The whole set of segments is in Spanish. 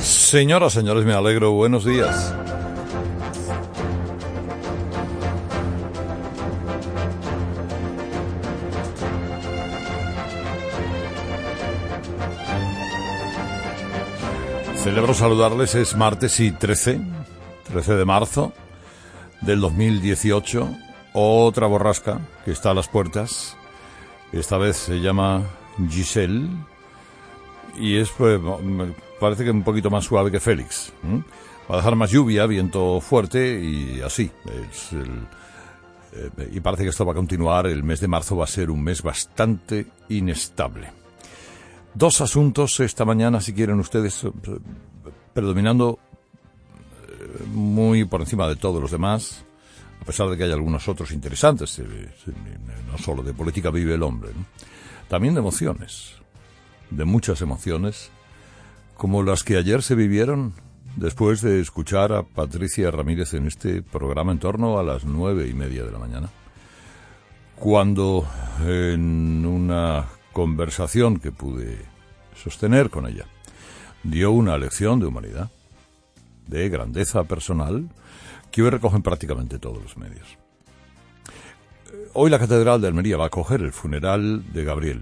Señoras, señores, me alegro. Buenos días. Celebro saludarles. Es martes y 13 de marzo del 2018. Otra borrasca que está a las puertas. Esta vez se llama Giselle y es, pues, parece que un poquito más suave que Félix. Va a dejar más lluvia, viento fuerte y así. Y parece que esto va a continuar. El mes de marzo va a ser un mes bastante inestable. Dos asuntos esta mañana, si quieren ustedes, predominando muy por encima de todos los demás, a pesar de que hay algunos otros interesantes. No solo de política vive el hombre, ¿no? También de emociones, de muchas emociones, como las que ayer se vivieron después de escuchar a Patricia Ramírez en este programa en torno a las 9:30 de la mañana, cuando en una conversación que pude sostener con ella dio una lección de humanidad, de grandeza personal, que hoy recogen prácticamente todos los medios. Hoy la Catedral de Almería va a acoger el funeral de Gabriel.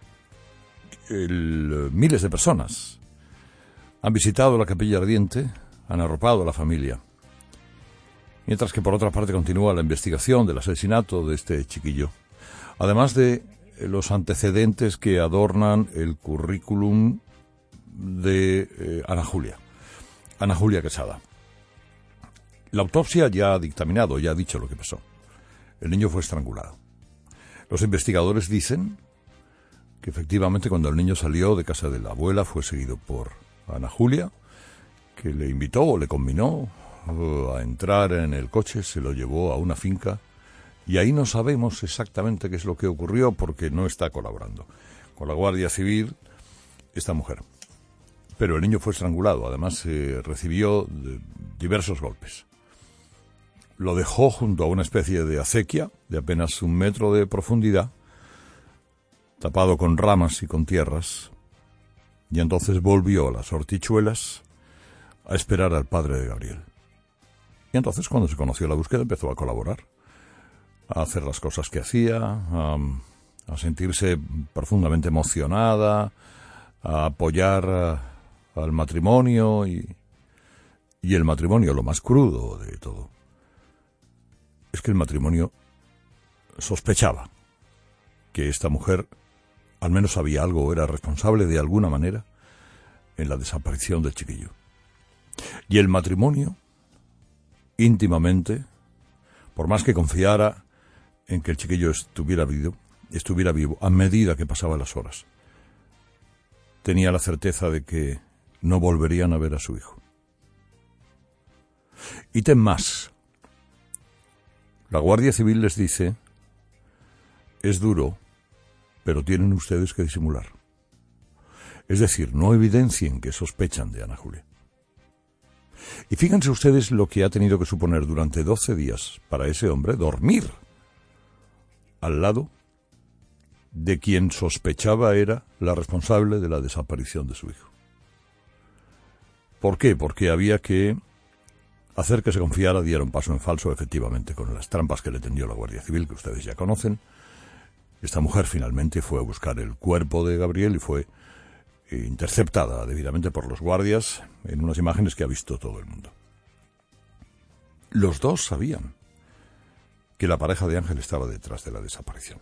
Miles de personas han visitado la Capilla Ardiente, han arropado a la familia. Mientras que por otra parte continúa la investigación del asesinato de este chiquillo, además de los antecedentes que adornan el currículum de Ana Julia Quesada. La autopsia ya ha dictaminado, ya ha dicho lo que pasó. El niño fue estrangulado. Los investigadores dicen que efectivamente cuando el niño salió de casa de la abuela fue seguido por Ana Julia, que le invitó o le combinó a entrar en el coche, se lo llevó a una finca y ahí no sabemos exactamente qué es lo que ocurrió porque no está colaborando con la Guardia Civil esta mujer. Pero el niño fue estrangulado, además recibió diversos golpes. Lo dejó junto a una especie de acequia de apenas 1 metro de profundidad, tapado con ramas y con tierras, y entonces volvió a las Hortichuelas a esperar al padre de Gabriel. Y entonces, cuando se conoció la búsqueda, empezó a colaborar, a hacer las cosas que hacía, a sentirse profundamente emocionada, a apoyar al matrimonio y el matrimonio, lo más crudo de todo, es que el matrimonio sospechaba que esta mujer al menos sabía algo o era responsable de alguna manera en la desaparición del chiquillo. Y el matrimonio, íntimamente, por más que confiara en que el chiquillo estuviera vivo, a medida que pasaban las horas, tenía la certeza de que no volverían a ver a su hijo. Ítem más. La Guardia Civil les dice: es duro, pero tienen ustedes que disimular. Es decir, no evidencien que sospechan de Ana Julia. Y fíjense ustedes lo que ha tenido que suponer durante 12 días para ese hombre dormir al lado de quien sospechaba era la responsable de la desaparición de su hijo. ¿Por qué? Porque había que hacer que se confiara, diera un paso en falso, efectivamente, con las trampas que le tendió la Guardia Civil, que ustedes ya conocen. Esta mujer finalmente fue a buscar el cuerpo de Gabriel y fue interceptada debidamente por los guardias en unas imágenes que ha visto todo el mundo. Los dos sabían que la pareja de Ángel estaba detrás de la desaparición.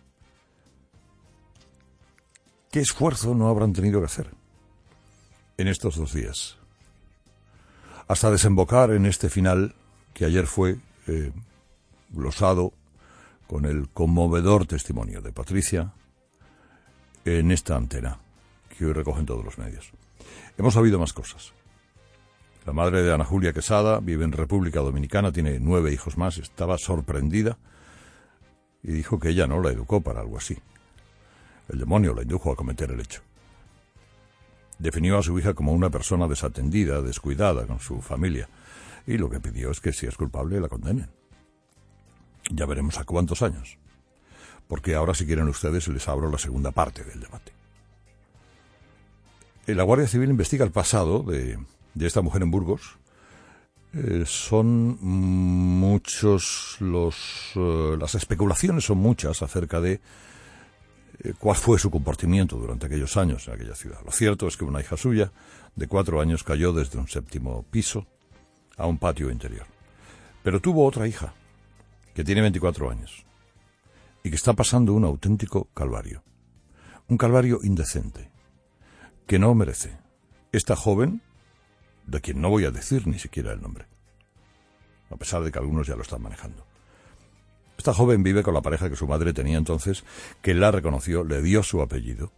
¿Qué esfuerzo no habrán tenido que hacer en estos 2 días? Hasta desembocar en este final que ayer fue glosado con el conmovedor testimonio de Patricia en esta antena que hoy recogen todos los medios. Hemos sabido más cosas. La madre de Ana Julia Quesada vive en República Dominicana, tiene 9 hijos más, estaba sorprendida y dijo que ella no la educó para algo así. El demonio la indujo a cometer el hecho. Definió a su hija como una persona desatendida, descuidada con su familia, y lo que pidió es que si es culpable la condenen. Ya veremos a cuántos años, porque ahora, si quieren ustedes, les abro la segunda parte del debate. la Guardia Civil investiga el pasado de esta mujer en Burgos. Son muchos las especulaciones son muchas acerca de cuál fue su comportamiento durante aquellos años en aquella ciudad. Lo cierto es que una hija suya de 4 años cayó desde un 7º piso a un patio interior. Pero tuvo otra hija que tiene 24 años y que está pasando un auténtico calvario. Un calvario indecente que no merece esta joven, de quien no voy a decir ni siquiera el nombre, a pesar de que algunos ya lo están manejando. Esta joven vive con la pareja que su madre tenía entonces, que la reconoció, le dio su apellido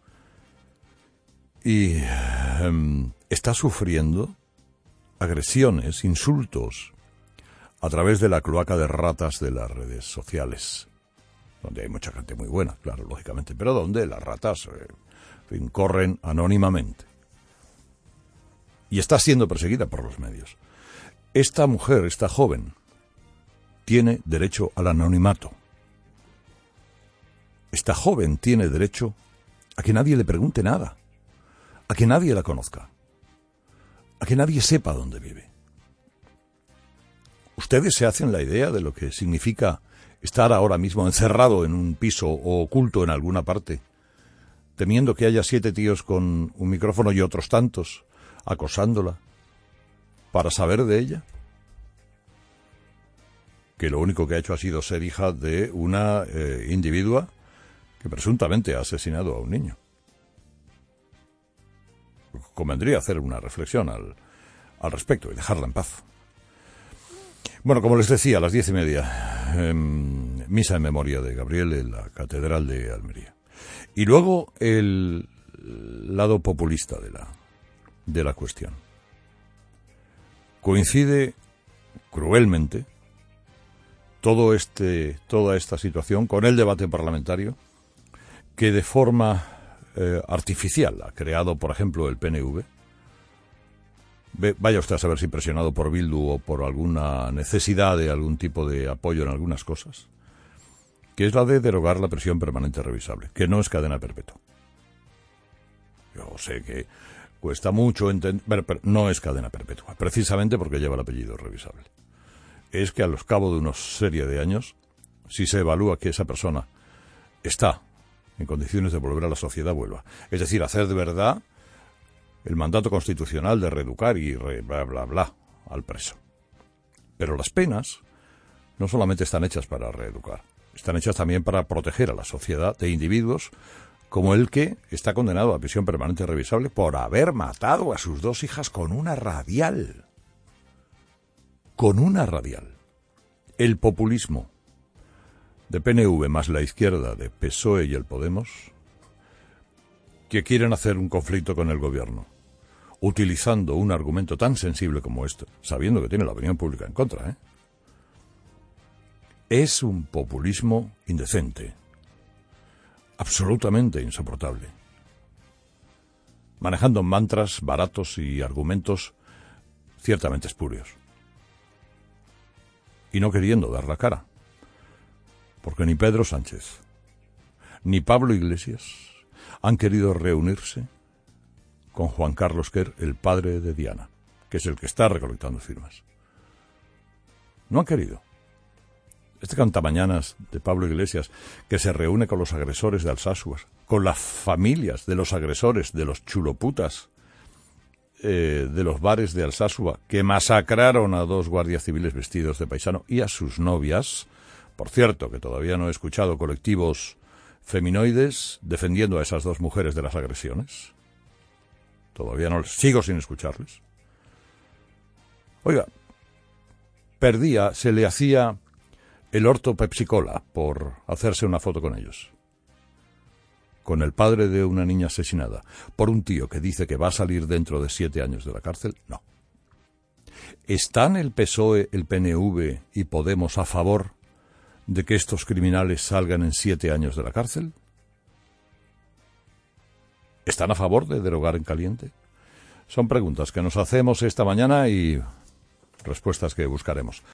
y está sufriendo agresiones, insultos a través de la cloaca de ratas de las redes sociales, donde hay mucha gente muy buena, claro, lógicamente, pero donde las ratas corren anónimamente. Y está siendo perseguida por los medios. Esta mujer, esta joven, tiene derecho al anonimato. Esta joven tiene derecho a que nadie le pregunte nada, a que nadie la conozca, a que nadie sepa dónde vive. ¿Ustedes se hacen la idea de lo que significa estar ahora mismo encerrado en un piso o oculto en alguna parte, temiendo que haya 7 tíos con un micrófono y otros tantos acosándola para saber de ella? Que lo único que ha hecho ha sido ser hija de una individua que presuntamente ha asesinado a un niño. Convendría hacer una reflexión al respecto y dejarla en paz. Bueno, como les decía, a las 10:30, misa en memoria de Gabriel en la Catedral de Almería. Y luego el lado populista de la cuestión. Coincide cruelmente toda esta situación con el debate parlamentario que de forma artificial ha creado, por ejemplo, el PNV. Vaya usted a saber si presionado por Bildu o por alguna necesidad de algún tipo de apoyo en algunas cosas, que es la de derogar la prisión permanente revisable, que no es cadena perpetua. Yo sé que cuesta mucho entender, pero no es cadena perpetua, precisamente porque lleva el apellido revisable. Es que a los cabo de una serie de años, si se evalúa que esa persona está en condiciones de volver a la sociedad, vuelva. Es decir, hacer de verdad el mandato constitucional de reeducar y bla, bla, bla al preso. Pero las penas no solamente están hechas para reeducar, están hechas también para proteger a la sociedad de individuos como el que está condenado a prisión permanente revisable por haber matado a sus 2 hijas con una radial. Con una radial. El populismo de PNV más la izquierda de PSOE y el Podemos, que quieren hacer un conflicto con el gobierno, utilizando un argumento tan sensible como este, sabiendo que tiene la opinión pública en contra, es un populismo indecente, absolutamente insoportable, manejando mantras baratos y argumentos ciertamente espurios, y no queriendo dar la cara, porque ni Pedro Sánchez ni Pablo Iglesias han querido reunirse con Juan Carlos Quer, el padre de Diana, que es el que está recolectando firmas. No han querido. Este cantamañanas de Pablo Iglesias, que se reúne con los agresores de Alsasua, con las familias de los agresores, de los chuloputas de los bares de Alsasua, que masacraron a 2 guardias civiles vestidos de paisano y a sus novias. Por cierto, que todavía no he escuchado colectivos feminoides defendiendo a esas 2 mujeres de las agresiones. Todavía no les sigo sin escucharles. Oiga, se le hacía el orto Pepsi-Cola por hacerse una foto con ellos. Con el padre de una niña asesinada por un tío que dice que va a salir dentro de 7 años de la cárcel, no. ¿Están el PSOE, el PNV y Podemos a favor de que estos criminales salgan en 7 años de la cárcel? ¿Están a favor de derogar en caliente? Son preguntas que nos hacemos esta mañana y respuestas que buscaremos.